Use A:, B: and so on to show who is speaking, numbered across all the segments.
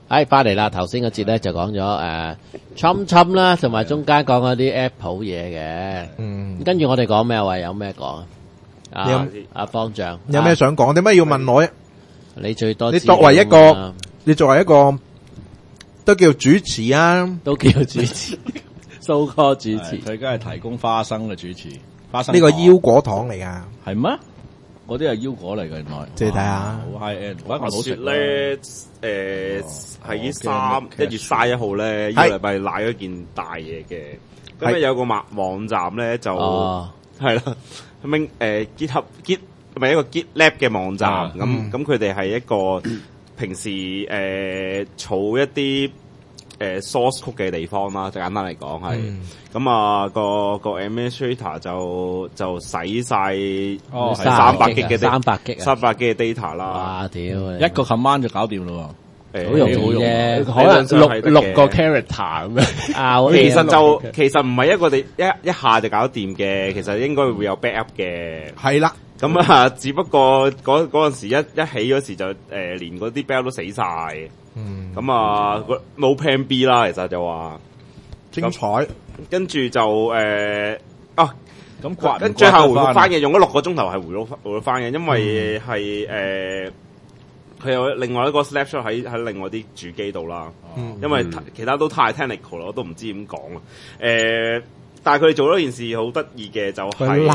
A: 翻嚟啦！頭先嗰節咧就講咗Trump 啦，同埋中間講嗰啲 Apple 嘢嘅。跟住我哋講咩話？有咩講啊？阿方丈，
B: 有咩想講？點解要問我？
A: 你最多，
B: 你作為一個都叫主持啊，
A: 都叫主持，蘇哥主持，
C: 佢梗係提供花生嘅主持，花生
B: 呢個腰果糖嚟噶，
C: 係咩？嗰啲係腰果嚟嘅，原來。
B: 借睇下，
C: 好 high end。
D: 話說咧，係1月31號咧，呢個禮拜瀨咗件大嘢嘅。咁咧有個網站咧就係啦，咁GitHub 咪一個 GitLab 嘅網站。咁佢哋係一個平時儲一啲source code 嘅地方啦，就簡單嚟講係。咁啊個 administrator 就使晒300 G 嘅 data 啦。
A: 哇！屌，
C: 一個 command 就搞掂咯。
A: 好容易啫，可能六個 character 咁樣。
D: 其實唔係一下就搞掂嘅，其實應該會有 backup 嘅。
B: 係啦。
D: 咁啊，只不過嗰陣時一起嗰時就連嗰啲 bell 都死晒。咁啊冇 plan B 啦，其實就話
B: 精彩。
D: 跟住就咁最後回復翻嘅，用咗6個鐘頭係回復翻嘅，因為係佢有另外一個 snapshot 喺另外啲主機度啦。因為其他都太 technical 啦，我都唔知點講啦。但係佢哋做咗件事好得意嘅，就係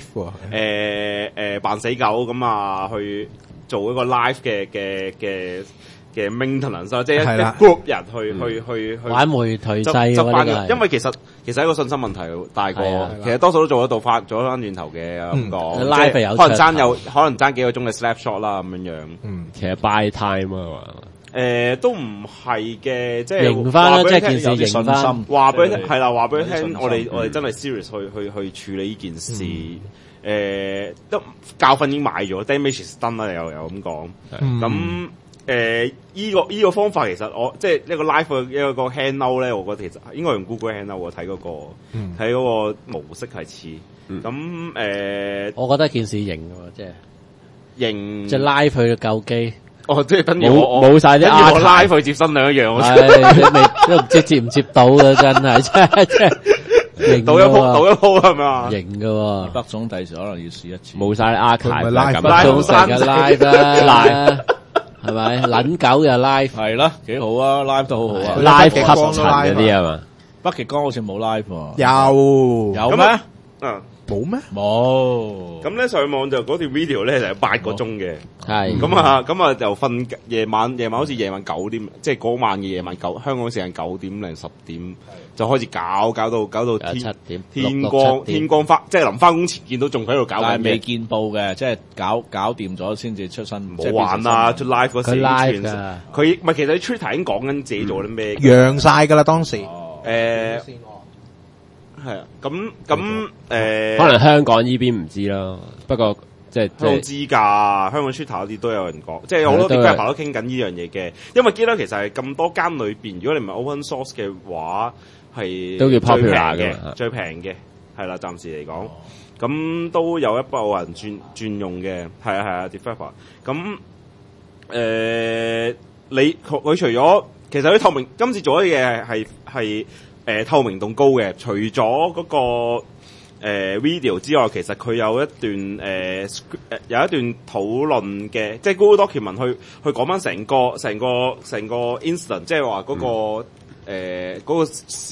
D: 扮死狗咁啊，去做一個 live 嘅 maintenance， 即係一 group 人去
A: 玩煤退劑
D: 執翻嘅。因為其實係一個信心問題大過，其實多數都做得到做翻轉頭嘅咁講。
A: live 有
D: 可能爭幾個鐘嘅 snapshot 啦咁樣。
A: 其實 buy time 啊嘛。
D: 都唔係嘅，即係
A: 認翻啦，即係件事
C: 認信心。
D: 話俾你聽係啦，話俾你聽，我哋真係 serious 去處理呢件事。都教訓已經買咗 ，damage is done 啦，又咁講。咁依個方法其實我即係一個 live 一個 handout 咧，我覺得其實應該用 Google handout 我睇嗰個模式係似。咁
A: 我覺得件事型喎，即係
D: 型，
A: 即係 live 去到救機。
D: 即係等於
A: 冇晒啲
D: 我拉佢接新兩樣，
A: 都唔知接唔接到嘅，真係即係
D: 倒一鋪係咪啊？
A: 型嘅，
C: 北總第時可能要試一次。
A: 冇晒 archive，
D: 北總成日
A: live 啦，係咪？撚狗又 live，
C: 係啦，幾好啊 ，live 都好好啊
A: ，live 吸塵嗰啲係嘛？
C: 北極光好似冇 live 喎，有咩？
B: 冇咩？
C: 冇。
D: 咁咧上網就嗰條 video 咧就有8個鐘嘅，
A: 係。
D: 咁啊就瞓夜晚好似夜晚9點，即係嗰晚嘅夜晚香港時間9點零10點就開始搞到
A: 7點
D: 天光翻，即係臨翻工前見到仲喺度搞緊嘅。
C: 但係未見報嘅，即係搞掂咗先至出身。
D: 冇玩啦，出 live 嗰時。
A: 佢 live 㗎。
D: 佢唔係其實 Twitter 已經講緊自己做啲咩。
B: 揚晒㗎啦當時。
D: 係啊，咁
A: 可能香港呢邊唔知啦，不過即係
D: 都知㗎，香港 Twitter 嗰啲都有人講，即係好多 developer 都傾緊呢樣嘢嘅。因為GitHub其實係咁多間裏邊，如果你唔係 open source 嘅話，係
A: 都叫 popular 嘅，
D: 最平嘅係啦，暫時嚟講，咁都有一部人轉用嘅，係啊 developer。咁佢除咗其實佢透明，今次做嘅嘢係透明度高嘅，除咗嗰個video 之外，其實佢有一段有一段討論嘅，即係 Google Document 去講翻成個 incident， 即係話嗰個嗰個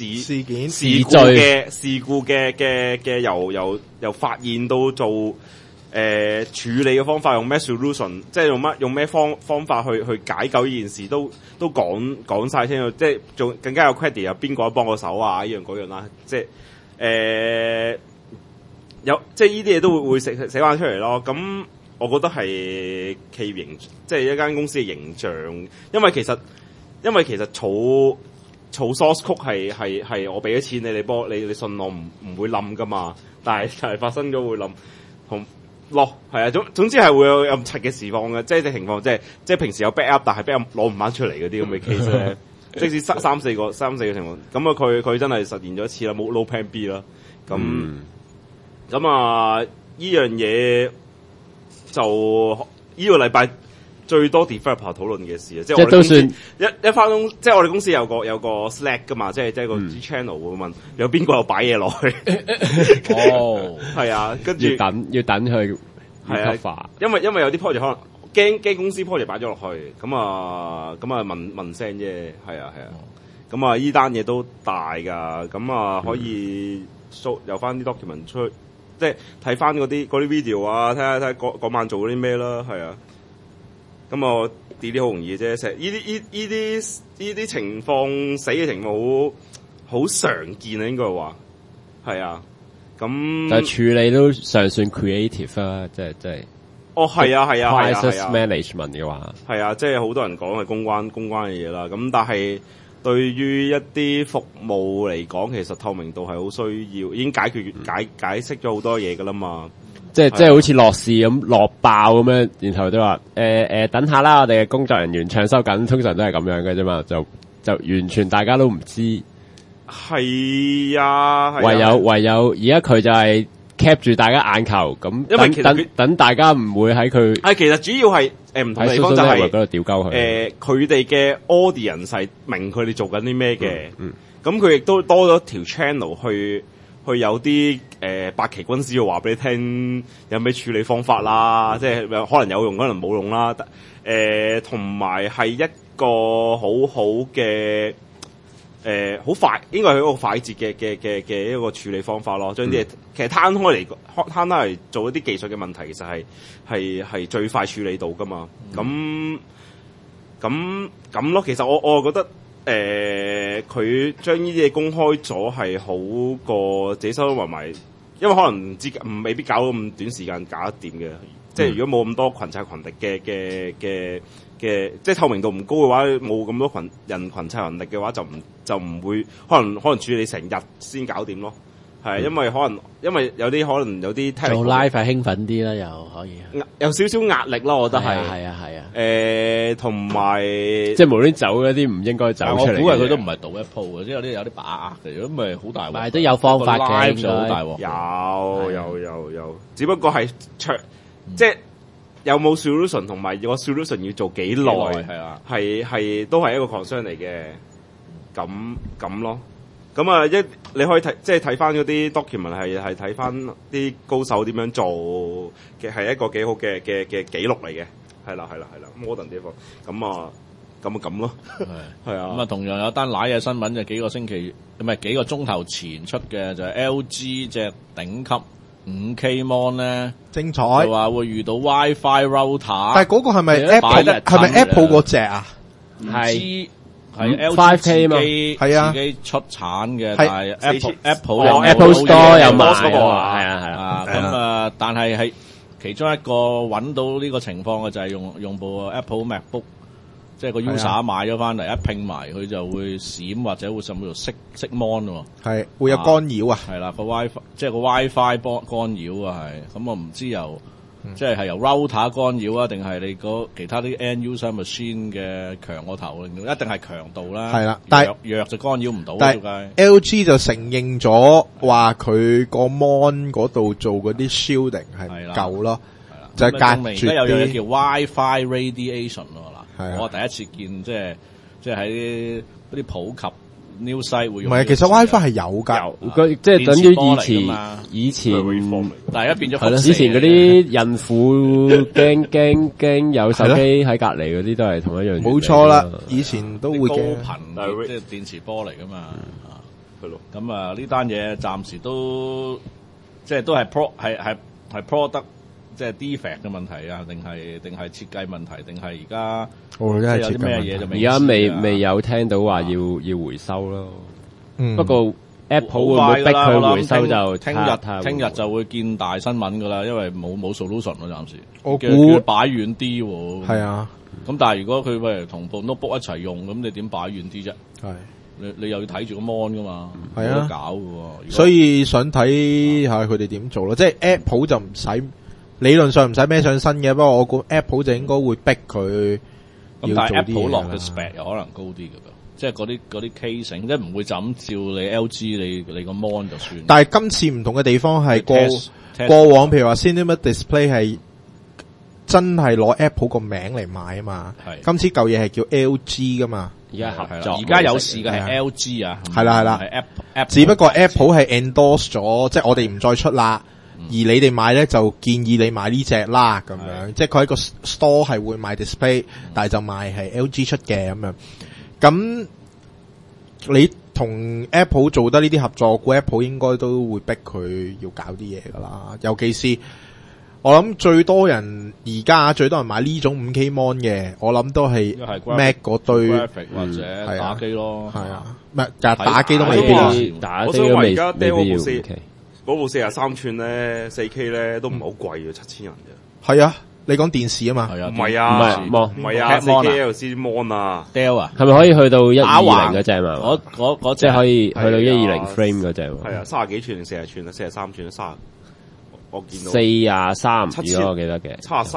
D: 事故嘅由發現到做處理嘅方法，用咩 solution， 即係用咩方法去解救呢件事，都講晒清楚，即係仲更加有 credit 有邊個幫個手啊，依樣嗰樣啦，即係有即係呢啲嘢都會寫翻出嚟咯。咁我覺得係企業形，即係一間公司嘅形象，因為其實儲 source code 係我俾咗錢你信我唔會冧噶嘛，但係發生咗會冧同。係啊，總之係會有咁柒嘅情況嘅，即係情況，即係平時有 backup， 但係 backup 攞唔翻出嚟嗰啲咁嘅 case 咧，即使三四個情況，咁啊佢真係實現咗一次啦，冇 no plan B 啦，咁啊呢樣嘢就呢個禮拜最多 developer 討論嘅事啊，即係
A: 即係都算
D: 一翻工，即係我哋公司有個 Slack 噶嘛，即係個 channel 會問有邊個有擺嘢落去。
C: 哦，
D: 係啊，跟住
A: 要等佢
D: 係啊，因為有啲 project 可能驚公司 project 擺咗落去，咁啊問聲啫，係啊。咁啊，依單嘢都大㗎，咁啊可以 show 有翻啲 document 出去，即係睇翻嗰啲 video 啊，睇下嗰晚做啲咩啦，係啊。咁啊 delete 好容易啫，成依啲情況死嘅情況好常見啊，應該話係啊。咁
A: 但係處理都尚算 creative 啦，即係。
D: 哦，係啊。
A: crisis management 嘅話，
D: 係啊，即係好多人講係公關嘅嘢啦。咁但係對於一啲服務嚟講，其實透明度係好需要，已經解釋咗好多嘢噶啦嘛。即
A: 係好似樂視咁落爆咁樣，然後都話等下啦，我哋嘅工作人員搶收緊，通常都係咁樣嘅啫嘛，就完全大家都唔知。
D: 係啊，
A: 唯有而家佢就係 cap 住大家眼球咁，
D: 因為其實
A: 等大家唔會喺佢
D: 其實主要係唔同地方就係
A: 嗰度屌鳩佢。
D: 佢哋嘅 audience 係明佢哋做緊啲咩嘅，咁佢亦都多咗條 channel 去有啲八旗軍師要話俾你聽有咩處理方法啦，即係可能有用，可能冇用啦。同埋係一個好好嘅。好快，應該係一個快捷嘅一個處理方法咯。將啲嘢其實攤開嚟做一啲技術嘅問題，其實係最快處理到噶嘛。咁咯，其實我覺得佢將呢啲嘢公開咗係好過自己收埋，因為可能未必搞到咁短時間搞得掂嘅。即係如果冇咁多群策群力嘅，即係透明度唔高嘅話，冇咁多群策群力嘅話，就唔會可能處理成日先搞掂咯。係因為有啲可能有啲
A: 做 live 係興奮啲啦，又可以
D: 有少少壓力咯，我覺得係。
A: 係啊。
D: 同埋
A: 即係無端走嗰啲唔應該走出嚟。
C: 我估佢都唔係賭一鋪嘅，即係有啲把握嘅，如果唔係好大鑊。
A: 但係都有方法嘅，
C: 就好大鑊。
D: 有，只不過係即係有冇 solution 同埋個 solution 要做幾耐係啊？係都係一個 concern 嚟嘅。咁咯。咁啊，你可以睇，即係睇翻嗰啲 document 係睇翻啲高手點樣做嘅，係一個幾好嘅記錄嚟嘅。係啦。modern 地方咁咯。係啊。
C: 咁啊，同樣有單瀨嘅新聞就幾個鐘頭前出嘅，就係 LG 隻頂級5K mon 咧，
B: 精彩。
C: 就話會遇到 WiFi router。
B: 但係嗰個係咪 Apple 嗰隻啊？
C: 係 LG
A: 5K 嘛，
B: 係啊，
C: 自己出產嘅，但係
A: Apple Store 有賣嗰個，係啊。
C: 咁但係其中一個揾到呢個情況嘅就係用部 Apple MacBook，即係個 user 買咗翻嚟，一拼埋佢就會閃或者會甚至乎熄 mon 喎。
B: 係會有干擾啊。
C: 係啦，個 WiFi 即係個 WiFi 干擾啊，係。咁我唔知即係由 router 干擾啊，定係你其他啲 end user machine 嘅強個頭，一定係強度啦。係啦，但係弱就干擾唔到。
B: 但係 LG 就承認咗話佢個 mon 嗰度做嗰啲 shielding 係唔夠咯，就係隔住啲。
C: 而家有樣叫 WiFi radiation 咯嗱，我第一次見即係喺嗰啲普及 new site 會用。唔係，
B: 其實 WiFi 係有㗎，
A: 即係等於以前，
C: 但係而家變咗。
A: 係咯，以前嗰啲孕婦驚有手機喺隔離嗰啲都係同一樣。
B: 冇錯啦，以前都會驚。
C: 高頻即係電磁波嚟㗎嘛，係咯。咁啊，呢單嘢暫時都即係都係 product 即係 defect 嘅問題啊，定係設計問題，定係而家即係有啲咩嘢就未。
A: 而家未有聽到話要回收咯。不過 Apple 會唔會逼佢回收就
C: 聽日就會見大新聞噶啦，因為冇 solution 咯，暫時。
B: 我估
C: 擺遠啲喎。係啊。咁但係如果佢同部 notebook 一齊用，咁你點擺遠啲啫？係。你又要睇住個 mon 噶嘛？係啊。搞㗎喎。所以想睇下佢哋點做咯，即係 Apple 就唔使。理論上唔使孭上身嘅，不過我估 Apple 就應該會逼佢要做啲嘢啦。咁但係 Apple 落嘅 spec 又可能高啲嘅，即係嗰啲 casing，即係唔會就咁照你 LG 你個 mon 就算。但係今次唔同嘅地方係過往，譬如話 Cinema Display 係
B: 真係攞 Apple 個名嚟賣啊嘛。今次舊嘢係叫 LG 噶嘛。
A: 而家合作，
C: 而家有事嘅係 LG 啊，
B: 係啦，只不過 Apple 係 endorse 咗，即係我哋唔再出啦，而你哋買咧就建議你買呢隻啦，咁樣，即係佢喺個 store 係會賣 display，但係就賣係 LG 出嘅咁樣。咁你同 Apple 做得呢啲合作，估 Apple 應該都會逼佢要搞啲嘢噶啦，尤其是。我諗最多人而家最多人買呢種 5K mon 嘅，我諗都係 Mac 嗰堆
C: 或者打機咯，
B: 係啊，唔係但係打機都未必。
A: 打機
D: 都未必要。嗰部43寸咧，4K 咧都唔係好貴嘅，7000人啫。
B: 係啊，你講電視啊嘛？
D: 係啊，唔係啊，唔係啊 ，4K LCD mon 啊
C: ，Dell 啊，
A: 係咪可以去到120嗰隻嘛？
C: 嗰
A: 隻可以去到120 frame 嗰隻。
D: 係啊，30幾寸定40寸啊，43寸30。我見到
A: 43，如果我記得嘅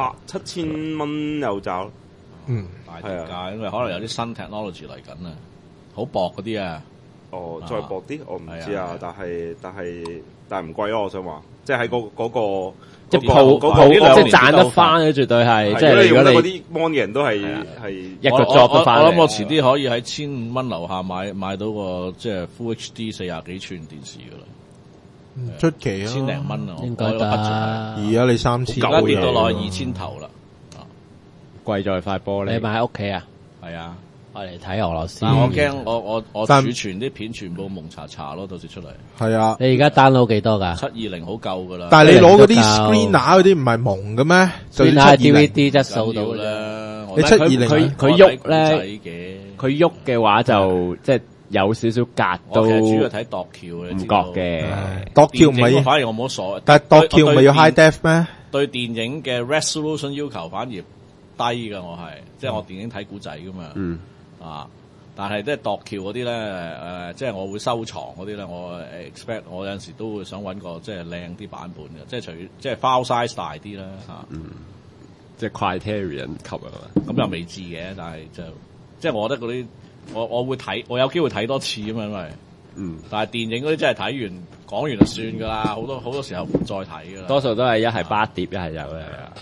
D: ，7000蚊有找，
C: 大跌價，因為可能有啲新 technology 嚟緊啊，好薄嗰啲啊，
D: 再薄啲，我唔知啊，但係唔貴咯，我想話，即係喺嗰個
A: 即係賺得翻嘅，絕對係，即係如果你
D: 嗰啲 mon 嘅人都係
A: 一個 job 都翻嚟。
C: 我諗我遲啲可以喺1500蚊樓下買到個即係 Full HD 40幾寸電視噶啦。
B: 出奇啊，
C: 千零蚊啊，
A: 應該得。
B: 而家你3000，
C: 而家跌到落去2000頭啦，
A: 貴在塊玻璃。你買喺屋企啊？
C: 係啊，
A: 我嚟睇俄羅斯。
C: 但我驚我儲存啲片全部蒙查查咯，到時出嚟。
B: 係啊，
A: 你而家 download 幾多噶
C: ？720好夠噶啦。
B: 但係你攞嗰啲 screener 嗰啲唔係蒙嘅咩？
A: 算係 DVD 質素到
C: 啦。
B: 你720
A: 佢喐咧，佢喐嘅話就即係。有少少格都，
C: 我其實主要睇度橋嘅，
A: 唔覺嘅。
B: 度橋唔係，
C: 反而我冇所謂。
B: 但係度橋唔係要 high def 咩？
C: 對電影嘅 resolution 要求反而低㗎，我係即係我電影睇古仔㗎嘛。但係即係度橋嗰啲咧，即係我會收藏嗰啲咧，我 expect 我有陣時都會想揾個即係靚啲版本嘅，即係即係 file size 大啲啦
A: 即係 Criterion 級啊嘛。
C: 咁又未至嘅，但係就即係我覺得嗰啲。我會睇，我有機會睇多次啊嘛，因為但係電影嗰啲真係睇完講完就算噶啦，好多時候唔再睇噶啦，
A: 多數都係一係巴碟，一係有嘅，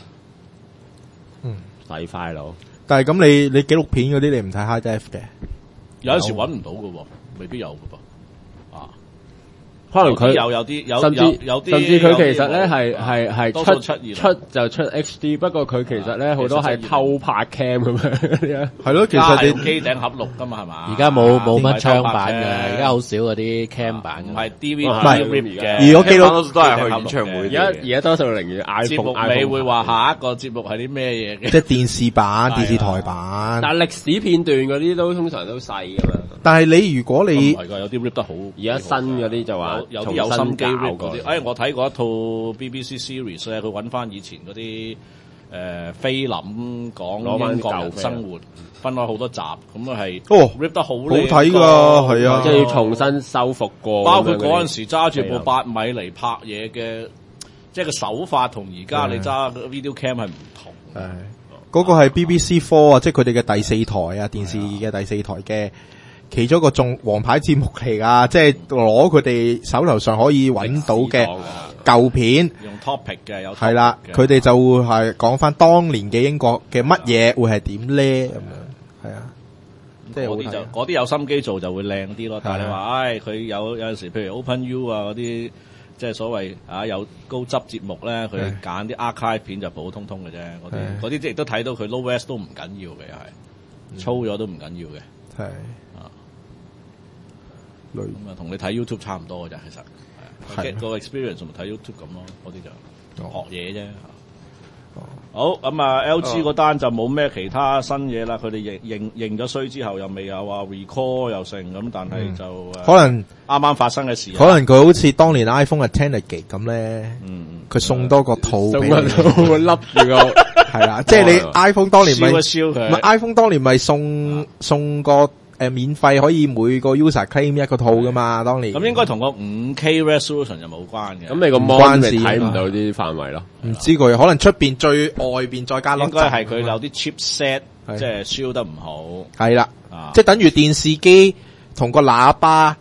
A: 細快佬。
B: 但係咁你紀錄片嗰啲你唔睇 high def 嘅，
C: 有陣時揾唔到噶喎，未必有噶噃。
A: 可能佢
C: 有啲
A: 甚至佢其實咧係出就出 HD， 不過佢其實咧好多係偷拍 cam 咁樣。係
B: 咯，其實你
C: 機頂盒錄噶嘛係嘛？
A: 而家冇乜槍版嘅，而家好少嗰啲 cam 版。
C: 唔係 DVD 嘅，
B: 而我記得
D: 都係去演唱會。
A: 而家多數寧願 iPhone。節
C: 目你會話下一個節目係啲咩嘢嘅？
B: 即係電視版、電視台版。
A: 但係歷史片段嗰啲都通常都細噶嘛。
B: 但係你如果你
C: 唔係㗎，有啲 rip 得好。
A: 而家新嗰啲就話
C: 有啲有心機 rip 嗰啲。我睇過一套 BBC series 咧，佢揾翻以前嗰啲菲林講英國人生活，分開好多集，咁啊係 rip 得好靚，
B: 好睇㗎，係啊，
A: 即係要重新修復過。
C: 包括嗰陣時揸住部8米嚟拍嘢嘅，即係個手法同而家你揸 video cam 係唔同。
B: 嗰個係 BBC4 啊，即係佢哋嘅第4台啊，電視嘅第4台嘅。其中一個王牌節目嚟噶，即係攞佢哋手頭上可以揾到嘅舊片，
C: 用 topic 嘅有
B: 係啦，佢哋就會係講翻當年嘅英國嘅乜嘢會係點咧咁樣，係啊，即係
C: 嗰啲有心機做就會靚啲咯。但係你話，佢有陣時，譬如 OpenU 啊嗰啲，即係所謂有高質節目咧，佢揀啲 archive 片就普普通通嘅啫。嗰啲即係都睇到佢 low res 都唔緊要嘅，係粗咗都唔緊要嘅，
B: 係。
C: 咁同你睇 YouTube 差唔多嘅啫，其實個 experience 同睇 YouTube 咁咯，嗰啲就學嘢啫。好咁LG 嗰單就冇咩其他新嘢啦，佢哋認咗衰之後又未有話 recall 又成咁，但係就
B: 可能
C: 啱啱發生嘅事，
B: 可能佢好似當年 iPhone 嘅 Renegade 咁咧，佢送多個套俾你，
A: 笠住個
B: 係啦，即係你 iPhone 當年咪
C: ，iPhone
B: 當年咪送個。免費可以每個 user claim 一個套噶嘛，當年
C: 咁應該同個 5K resolution 就冇關嘅。
A: 咁你個 mon 咪睇唔到啲範圍咯？
B: 唔知佢可能出邊最外邊再加粒，
C: 應該係佢有啲 chipset 即係燒得唔好。
B: 係啦，即係等於電視機同個喇叭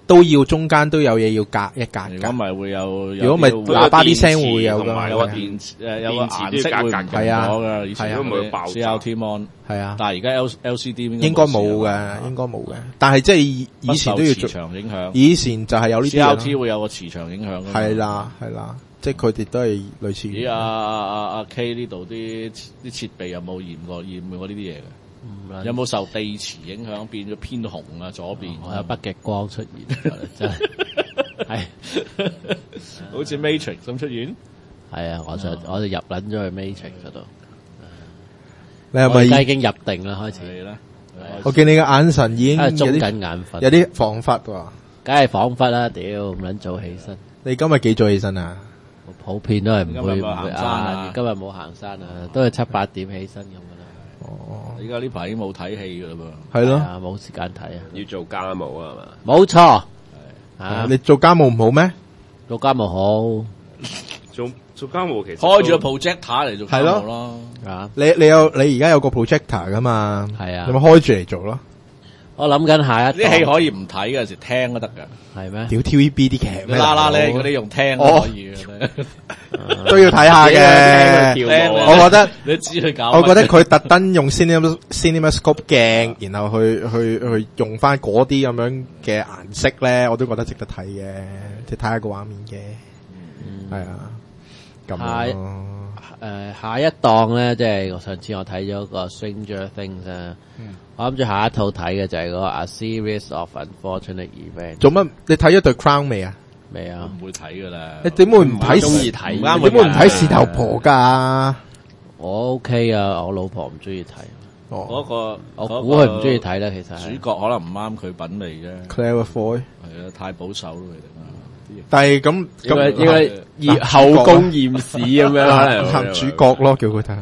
B: 都要中間都有嘢要隔一隔。
C: 如果咪會有，
B: 如果咪喇叭啲聲會有㗎，
C: 有個電有個顏色會唔同咗㗎。以前都冇爆 CRT mon 係啊，但係而家 LCD 應該冇嘅，
B: 應該冇嘅。但係即係以前都要
C: 磁場影響，
B: 以前就係有呢啲
C: CRT 會有個磁場影響。
B: 係啦，即係佢哋都係類似。
C: 咦？阿 K 呢度啲設備有冇驗過呢啲嘢嘅？有冇受地磁影響變咗偏紅啊？左邊
A: 有北極光出現，真係係
C: 好似 Matrix 咁出現。
A: 係啊，我就入撚咗去 Matrix 嗰度。
B: 你係咪
A: 而家已經入定啦？開始啦。
B: 我見你嘅眼神已經
A: 中緊眼瞓，
B: 有啲恍惚喎。
A: 梗係恍惚啦！屌，唔撚早起身。
B: 你今日幾早起身啊？
A: 普遍都係唔會行山啊！今日冇行山啊，都係7、8點起身咁噶啦。
B: 哦，
C: 而家呢排已經冇睇戲噶啦噃。
B: 係咯，
A: 冇時間睇啊！
E: 要做家務啊嘛。
A: 冇錯。啊，
B: 你做家務唔好咩？
A: 做家務好。
D: 做家務其實
C: 開住個 projector 嚟做家務咯。
A: 啊，
B: 你而家有個 projector 噶嘛？
A: 係啊。
B: 你咪開住嚟做咯。
A: 我諗緊下一
C: 啲戲可以唔睇嘅，有時聽都得噶。
A: 係咩？
B: 屌 TVB 啲劇咩？
C: 啦啦咧嗰啲用聽都可以
B: 都要睇下嘅。我覺得
C: 你知佢搞。
B: 我覺得佢特登用 CinemaScope 鏡，然後去用翻嗰啲咁樣嘅顏色咧，我都覺得值得睇嘅，即係睇下個畫面嘅。係啊，咁
A: 下一檔咧，即係上次我睇咗個 Stranger Things 啊。我諗住下一套睇嘅就係嗰個 A Series of Unfortunate Events。
B: 做乜？你睇咗對 Crown 未啊？
A: 未啊，
C: 唔會睇噶啦。
B: 你點會唔睇？
E: 中意睇，
B: 點會唔睇事頭婆噶？
A: 我 OK 啊，我老婆唔中意睇。
C: 嗰個
A: 我估佢唔中意睇啦，其實
C: 主角可能唔啱佢品味啫。
B: Claire Foy
C: 係啊，太保守咯，佢哋啊。
B: 但係咁
E: 應該後宮艷史咁樣可能
B: 男主角咯，叫佢睇。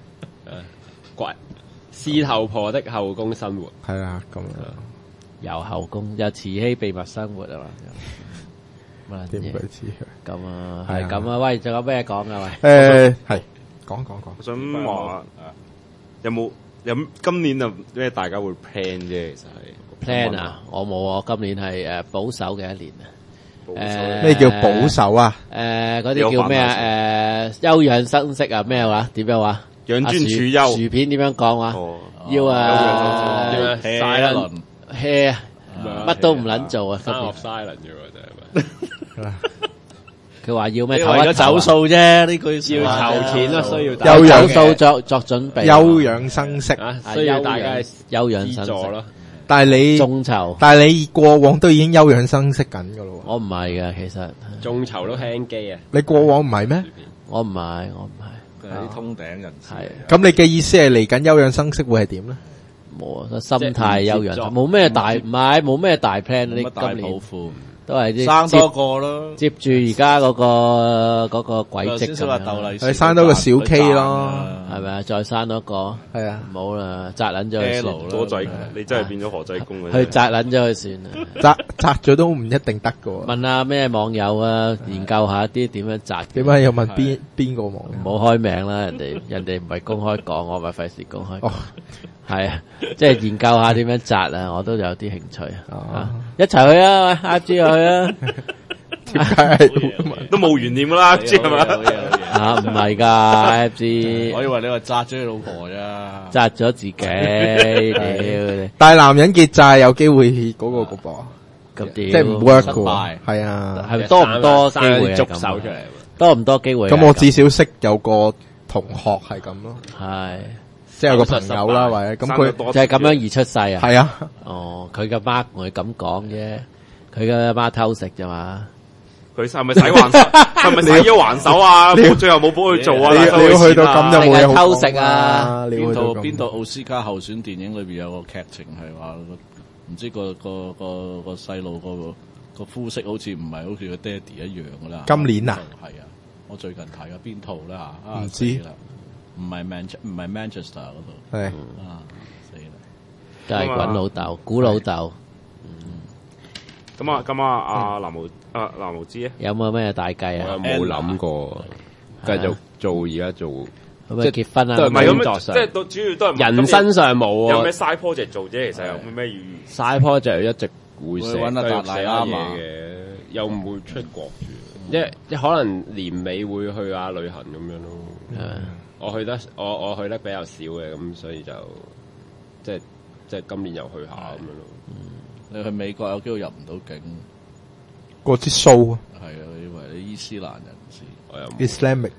E: 事頭婆的後宮生活
B: 係啊，咁
A: 有後宮有慈禧秘密生活啊嘛，
B: 點鬼知
A: 咁啊，係咁啊，喂，仲有咩講啊？
B: 喂，係講。
D: 我想話有冇今年啊咩大家會 plan 啫，其實係
A: plan 啊，我冇啊，今年係保守嘅一年啊。
B: 咩叫保守啊？
A: 嗰啲叫咩啊？休養生息啊？咩話？點樣話？
D: 養尊處優，
A: 薯片點樣講話？要
C: 晒一輪
A: hea 乜都唔撚做啊！
E: silent 啫喎，
A: 佢話要咩？
C: 為咗走數啫，呢句
E: 要籌錢咯，需要
A: 休養數作準備，
B: 休養生息
E: 啊，需要大家
A: 休養生息
E: 咯。
B: 但係你
A: 眾籌，
B: 但係你過往都已經休養生息緊噶咯。
A: 我唔係噶，其實
E: 眾籌都輕機啊！
B: 你過往唔係咩？
A: 我唔係。
C: 啲通頂人士。
B: 咁你嘅意思係嚟緊休養生息會係點咧？
A: 冇啊，心態休養，冇咩大，唔係冇咩大 plan。你
C: 大抱負
A: 都係啲
C: 生多個咯，
A: 接住而家嗰個軌跡咁。
B: 你生多個小 K 咯，
A: 係咪啊？再生多個，
B: 係啊，
A: 唔好啦，摘捻咗佢算。
D: 多仔，你真係變咗何仔公啊！
A: 去摘捻咗佢算啦，
B: 摘咗都唔一定得噶。
A: 問下咩網友啊，研究下啲點樣摘。
B: 點解要問邊個網友？
A: 唔好開名啦，人哋唔係公開講，我咪費事公開講。係啊，即係研究下點樣摘啊，我都有啲興趣啊！一齊去啊，IG 去啊！
B: 點解
D: 都冇懸念噶啦，知係嘛？
A: 唔係噶 FG，
C: 我以為你話扎咗你老婆咋？
A: 扎咗自己，屌！
B: 大男人結債有機會嗰個噃，
A: 咁
B: 即係唔 work 噶，係啊，
A: 係多唔多機會
E: 捉手出嚟？
A: 多唔多機會？
B: 咁我至少識有個同學係咁咯，
A: 係。
B: 即係有個朋友啦，或者咁佢
A: 就係咁樣而出世啊？
B: 係啊，
A: 哦，佢嘅媽同佢咁講啫，佢嘅媽偷食啫嘛。
D: 佢係咪使還手？係咪使咗還手啊？最後冇幫佢做啊！
B: 你要去到咁就冇嘢好
A: 偷食啊！
C: 邊套奧斯卡候選電影裏邊有個劇情係話，唔知個細路個膚色好似唔係好似個爹哋一樣噶啦。
B: 今年啊？
C: 係啊，我最近睇嘅邊套啦嚇？
B: 唔知。
C: 唔係 Manchester 嗰度，
B: 係
C: 死啦！
A: 就係滾老豆，估老豆。
D: 咁啊，藍無知啊，
A: 有冇咩大計啊？
E: 我冇諗過，繼續做而家做，
A: 即係結婚啊？
D: 唔係咁，即係主要都係
E: 人身上冇
D: 有咩 side project 做啫？其實有咩意義
E: ？side project 一直會揾阿達賴啱嘅，又唔會出國住，即可能年尾會去下旅行咁樣咯。我去得比較少嘅，咁所以就即係今年又去下咁樣咯。
C: 你去美國有機會入唔到境，
B: 過支數啊！
C: 係啊，以為你伊斯蘭人士，
E: 我又
B: Islamic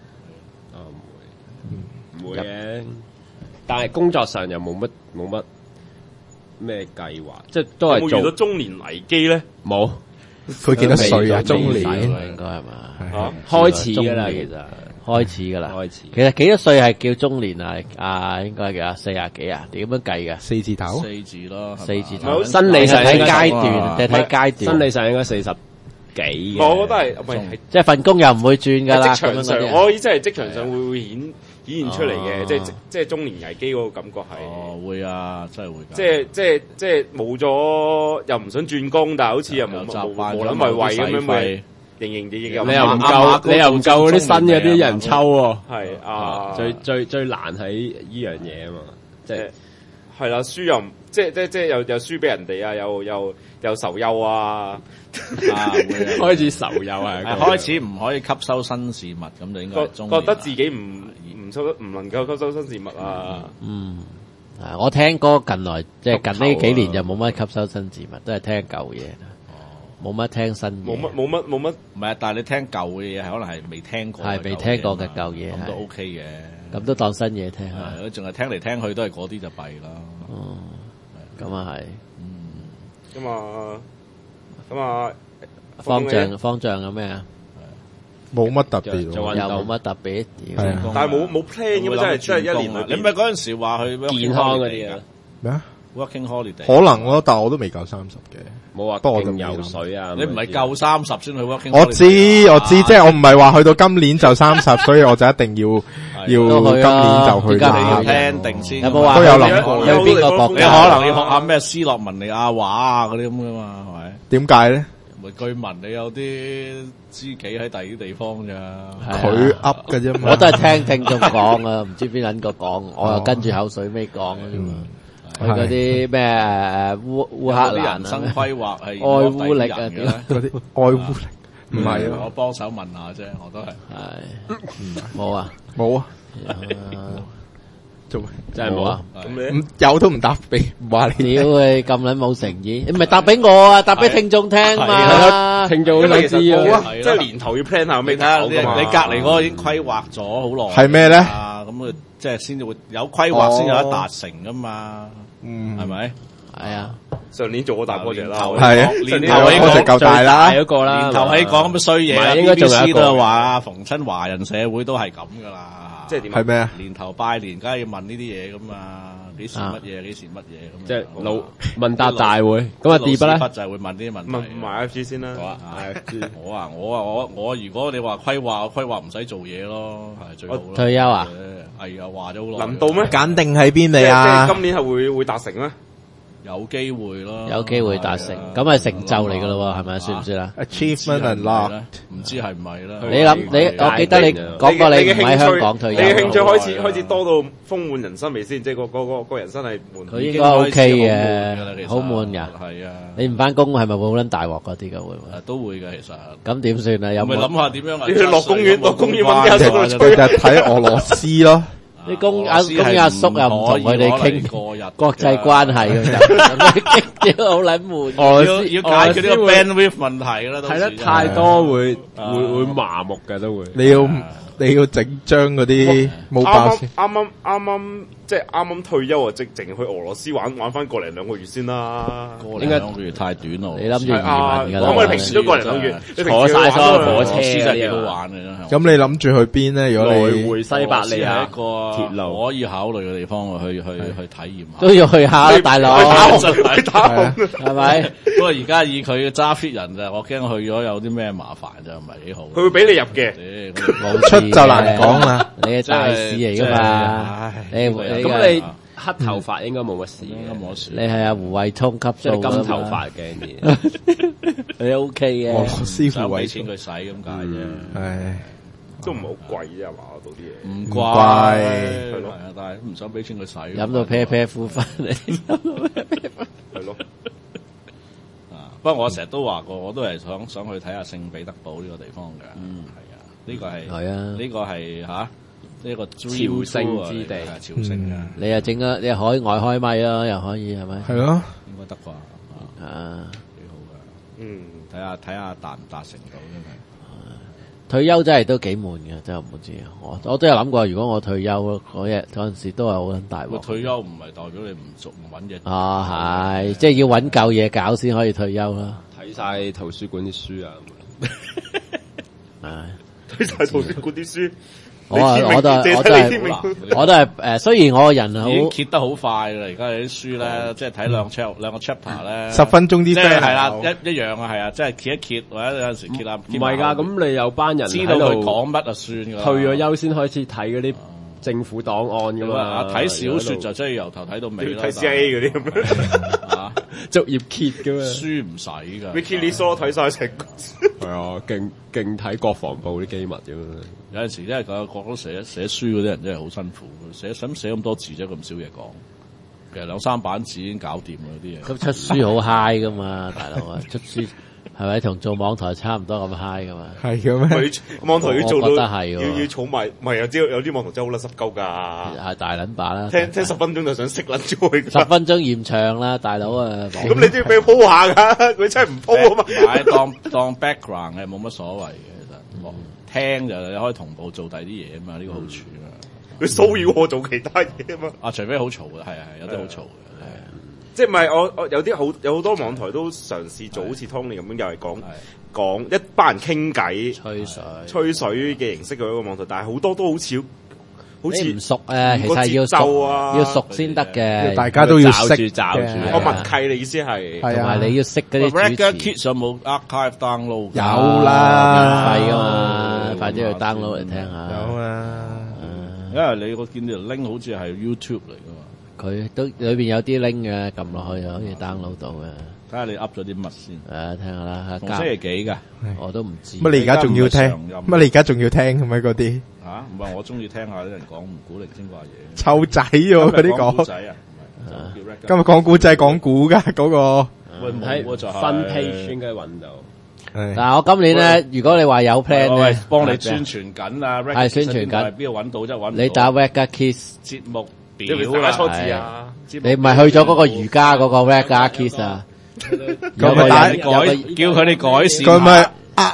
E: 唔會嘅，但係工作上又冇乜咩計劃，即係都係做。
D: 有冇遇到中年危機咧？
E: 冇，
B: 佢幾多歲啊？中年
A: 應該係嘛？
E: 開始㗎啦，其實
A: 開始㗎啦。
E: 開始。
A: 其實幾多歲係叫中年啊？應該係幾40幾啊？點樣計㗎
B: ？4字頭
C: ？4字咯
A: ，4字頭。
E: 生理上
A: 睇階段，定睇階段。
E: 生理上應該40幾。
D: 我覺得係
A: 即係份工又唔會轉㗎啦。
D: 職場上，我意思係職場上會顯現出嚟嘅，即係中年危機嗰個感覺係。
C: 哦，會啊，真係會。
D: 即係冇咗，又唔想轉工，但係好似又冇諗為咁樣咪營營役役咁。
E: 你又唔夠嗰啲新嘅啲人抽喎。
D: 係啊，
E: 最難係依樣嘢啊嘛，即係
D: 係啦，輸又即係又輸俾人哋啊，又仇憂啊，
E: 開始仇憂啊，
C: 開始唔可以吸收新事物，咁就應該
D: 覺得自己唔能夠吸收新事物啊。
A: 我聽歌近來即係近呢幾年就冇乜吸收新事物，都係聽舊嘢，冇乜聽新嘢。
D: 冇乜。
C: 唔係啊，但係你聽舊嘅嘢係可能係未聽過，
A: 係未聽過嘅舊嘢，
C: 咁都 OK 嘅。
A: 咁都當新嘢聽。
C: 係，淨係聽嚟聽去都係嗰啲就弊啦。
A: 哦，咁啊係。
D: 咁啊，
A: 方丈有咩啊？
B: 冇乜特別，
A: 又冇乜特別，
D: 但係冇 plan 咁啊！真係一年。
C: 你咪嗰陣時話去
E: 健康嗰啲啊？
B: 咩啊
C: ？Working holiday
B: 可能咯，但係我都未夠30嘅。
E: 冇話勁游水啊！
C: 你唔係夠30先去 working。
B: 我知，即係我唔係話去到今年就30，所以我就一定要今年就去。
C: 你 plan 定先。
A: 有冇話
B: 都有諗過？
A: 有邊個國家？
C: 你可能要學下咩斯洛文尼亞話啊嗰啲咁噶嘛，係咪？
B: 點解咧？
C: 咪據聞你有啲知己喺第二啲地方咋？
B: 佢噏嘅啫嘛。
A: 我都係聽眾講啊，唔知邊撚個講，我又跟住口水尾講嘅啫嘛。佢嗰啲咩烏克蘭
C: 人生規劃係
A: 愛烏力啊，
B: 嗰啲愛烏力唔係啊，
C: 我幫手問下啫，我都係。
A: 冇啊，
B: 冇啊，做
E: 真係冇啊！
B: 有都唔答俾，唔話你。
A: 屌你咁撚冇誠意，你唔係答俾我啊，答俾聽眾聽嘛。
E: 聽眾都知啊，
D: 即係年頭要 plan 下咩？
C: 你睇下你隔離嗰個已經規劃咗好耐。
B: 係咩咧？
C: 咁啊，即係先至會有規劃先有得達成噶嘛。係咪？
A: 係啊，
D: 上年做過大波隻啦，
B: 係啊，
C: 年頭起
B: 講夠大啦，
E: 嗰個啦，
C: 年頭起講咁衰嘢，
E: 應該仲有一個
C: 都係話，逢親華人社會都係咁噶啦。
D: 即係點？
B: 係咩啊？
C: 年頭拜年，梗係要問呢啲嘢噶嘛？幾時乜嘢？幾時乜嘢咁？
E: 即係問答大會。咁啊，跌不咧？
C: 就係會問呢啲問題。
D: 問埋 IFG 先啦。
C: 我如果你話規劃唔使做嘢咯，係最好啦。
A: 退休啊？
C: 係啊，話咗好耐。
D: 輪到咩？
B: 揀定喺邊嚟啊？
D: 即係今年係會達成咩？
C: 有機會咯，
A: 有機會達成，咁係成就嚟噶咯，係咪算唔算啊
B: ？Achievement unlocked，
C: 唔知係唔係啦。
A: 我記得你講過你唔喺香港退休，
D: 你嘅興趣開始多到豐滿人生未先？即係個人生係悶。
A: 佢應該 OK 嘅，好悶噶。
C: 係啊，
A: 你唔翻工係咪會好撚大鑊嗰啲噶會？
C: 都會嘅其實。咁
A: 點算啊？有冇
C: 諗下點樣啊？
D: 你去落公園揾啲阿叔
B: 就睇俄羅斯咯。
A: 啲公阿叔又唔同佢哋傾國際關係嘅就，好撚悶。
C: 要解決呢個 bandwidth 問題啦，
E: 睇得太多會麻木嘅都會。
B: 你要整張嗰啲冇爆先。
D: 啱即係啱退休啊！直情去俄羅斯玩翻個零2個月先啦。
C: 應該2個月太短咯。
A: 你諗住移民㗎啦？
D: 我哋平時都個零2月，
E: 坐晒所有火車
C: 真係幾好玩嘅真係。
B: 咁你諗住去邊咧？如果你
E: 來回西伯利亞
C: 一個鐵路可以考慮嘅地方去體驗下。
A: 都要去下啦，大佬。
D: 去打紅
A: 係咪？
C: 不過而家以佢嘅揸 fit 人就，我驚去咗有啲咩麻煩就唔係幾好。
D: 佢會俾你入嘅，
B: 冇出就難講啦。
A: 你係大使嚟噶嘛？
E: 咁你黑頭髮應該冇乜事，
A: 你係阿胡慧通級數
E: 金頭髮嘅
A: 你 OK 嘅。
B: 俄羅斯胡慧
C: 錢佢使咁解啫，
B: 係
D: 都唔係好貴啫係嘛？嗰啲嘢
C: 唔貴係咯，但係唔想俾錢佢使，
A: 飲到啤啤呼翻嚟，
D: 係咯。
C: 不過我成日都話過，我都係想去睇下聖彼得堡呢個地方嘅。係啊，呢個係呢個係嚇呢個朝聖之地，朝聖啊！
A: 你又整啊，你海外開咪啦，又可以係咪？
B: 係咯，
C: 應該得啩？
A: 啊，
C: 幾好㗎！睇下達唔達成到真係。
A: 退休真係都幾悶嘅，真係唔好知。我都有諗過，如果我退休嗰陣時都係好撚大鑊。
C: 退休唔係代表你唔做唔揾嘢。
A: 係，即係要揾夠嘢搞先可以退休啦。
E: 睇晒圖書館啲書啊！
D: 睇晒圖書館啲書。
A: 我都係雖然我個人
C: 已經揭得好快啦，而家啲書咧，即係睇兩個 chapter 咧
B: ，10分鐘啲，
C: 即係啦，一樣啊，係啊，即係揭一揭，或者有陣時揭下。
E: 唔係㗎，咁你有班人
C: 知道佢講乜啊算㗎。
E: 退咗休先開始睇嗰啲政府檔案㗎嘛。
C: 睇小說就真係由頭睇到尾啦。
D: 睇 CIA 嗰啲咁樣，
E: 逐頁揭㗎嘛。
C: 書唔使㗎。
D: Wikileaks 睇晒成個。
E: 係啊，勁睇國防部啲機密咁樣。
C: 有陣時真係個個都寫書嗰啲人真係好辛苦，寫咁多字啫，咁少嘢講。其實2-3版紙已經搞掂嗰啲嘢。
A: 咁出書好 high 噶嘛，大佬啊！出書係咪同做網台差唔多咁 high 噶嘛？
B: 係嘅咩？
D: 網台要做到，
A: 我覺得係
D: 要儲埋，唔係有啲網台真係好甩濕鳩㗎。係
A: 大撚把啦，
D: 聽10分鐘就想熄撚咗佢。
A: 10分鐘嫌長啦，大佬啊！
D: 咁你都要俾佢鋪下㗎，佢真係唔鋪啊嘛。
C: 當 background 係冇乜所謂嘅，其實聽就你可以同步做第啲嘢啊嘛，呢個好處啊。佢
D: 騷擾我做其他嘢啊嘛。
C: 除非好嘈嘅，係有啲好嘈嘅，係。
D: 即係唔係我有好多網台都嘗試做好似 Tony 咁樣，又係講一班人傾偈吹水嘅形式嘅一個網台，但係好多都好似
A: 唔熟啊，其實要熟先得嘅，
B: 大家都要識
E: 罩住。
D: 我默契你意思係，
A: 同埋你要識嗰啲主持。
C: Reggae Kids 有冇 archive download？
B: 有啦，
A: 免費㗎嘛，快啲去 download 嚟聽下。
B: 有啊，
C: 因為我見條 link 好似係 YouTube 嚟㗎嘛。
A: 佢都裏邊有啲 link 嘅，撳落去就可以 download 到嘅。
C: 睇下你噏咗啲乜先。
A: 聽下啦。
C: 逢星期幾㗎？
A: 我都唔知。
B: 乜你而家仲要聽？乜你而家仲要聽咁樣嗰啲？
C: 唔係我中意聽下啲人講古靈精怪嘢。
B: 臭仔喎嗰啲講。
C: 仔啊！
B: 今日講古仔講古㗎嗰個。
E: 喺分 page 應該揾到。
A: 嗱，我今年咧，如果你話有 plan 咧，
C: 幫你宣傳緊啊！
A: 係宣傳緊。
C: 邊度揾到啫？揾
A: 你打 Reggae Kids
C: 節目。
D: 表打錯字啊！
A: 你唔係去咗嗰個瑜伽嗰個 Reggae Kids 啊？
C: 叫佢哋改善。
B: 佢咪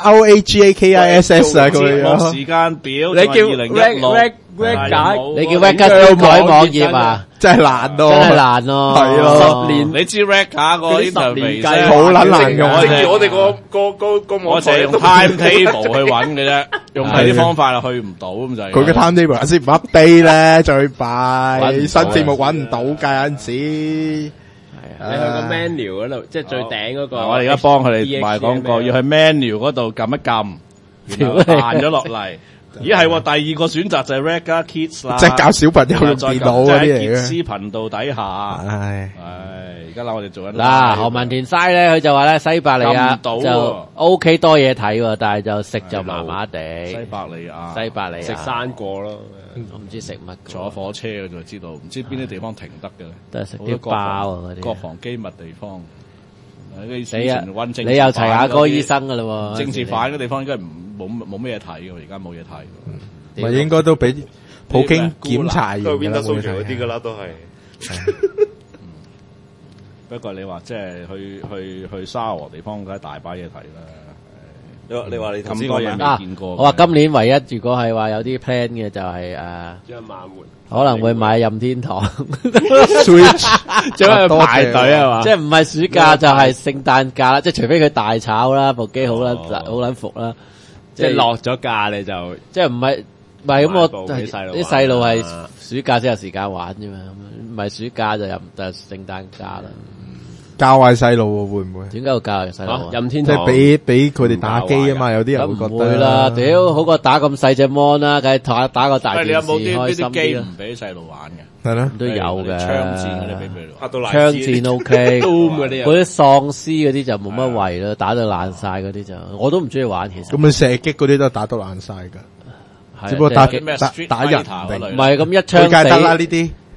B: RAGAKISS 啊？佢
C: 節目時間表，
E: 你叫 Reggae，
A: 你叫 Reggae 改網頁啊？
B: 真係難咯，
A: 真係難咯，
B: 係咯。
C: 10年你知 Reggae 個10年計
B: 好撚難用。
D: 我哋個
C: 我淨係用 timetable 去揾嘅啫，用第啲方法去唔到咁就係。
B: 佢嘅 timetable 先唔 update 咧，最快新節目揾唔到㗎有陣時。
E: 你去個 menu 嗰度，即係最頂嗰個。
C: 我而家幫佢哋賣廣告，要去 menu 嗰度撳一撳，然後彈咗落嚟。咦係喎，第二個選擇就係 Reggae Kids 啦，
B: 即係教小朋友用電腦嗰啲嚟嘅。
C: 傑斯頻道底下，而家我哋做緊
A: 嗱，何文田嘥咧，佢就話咧西伯利亞就 OK 多嘢睇喎，但係就食就麻麻地。
C: 西伯利亞
E: 食生果咯，
A: 我唔知食乜。
C: 坐火車嘅就知道，唔知邊啲地方停得嘅咧。
A: 都係食啲包啊嗰啲。
C: 國防機密地方。
A: 你又齊下個醫生噶啦喎，
C: 政治犯嘅地方應該冇咩嘢睇嘅，而家冇嘢睇。
B: 咪應該都俾普京檢查完
D: 都係 Winter Soldier 嗰啲噶啦，都係。
C: 不過你話即係去沙河地方，梗係大把嘢睇啦。你話你頭先嗰嘢未見過。
A: 我話今年唯一如果係話有啲 plan 嘅就係
E: 將晚活。
A: 可能會買任天堂
B: Switch，
A: 仲喺度排隊係嘛？即係唔係暑假就係聖誕假啦，即係除非佢大炒啦，部機好撚服啦，
E: 即係落咗假你就
A: 即係唔係咁我啲細路係暑假先有時間玩啫嘛，唔係暑假就聖誕假啦。
B: 教壞細路會唔會？
A: 點解要教壞細路？
E: 任天堂
B: 即係俾佢哋打機啊嘛，有啲人會覺得。
A: 唔會啦，屌好過打咁細隻 mon 啦，梗係打個大電視開心啲。
C: 你有冇啲機唔俾細路玩嘅？
B: 係咯，
A: 都有嘅。
C: 槍戰嗰啲俾佢哋玩。
A: 槍戰 OK，
C: 嗰啲
A: 喪屍嗰啲就冇乜謂啦，打到爛晒嗰啲就，我都唔中意玩其實。
B: 咁佢射擊嗰啲都打到爛晒噶，只不過打人唔
A: 係咁一槍死
B: 得啦呢啲。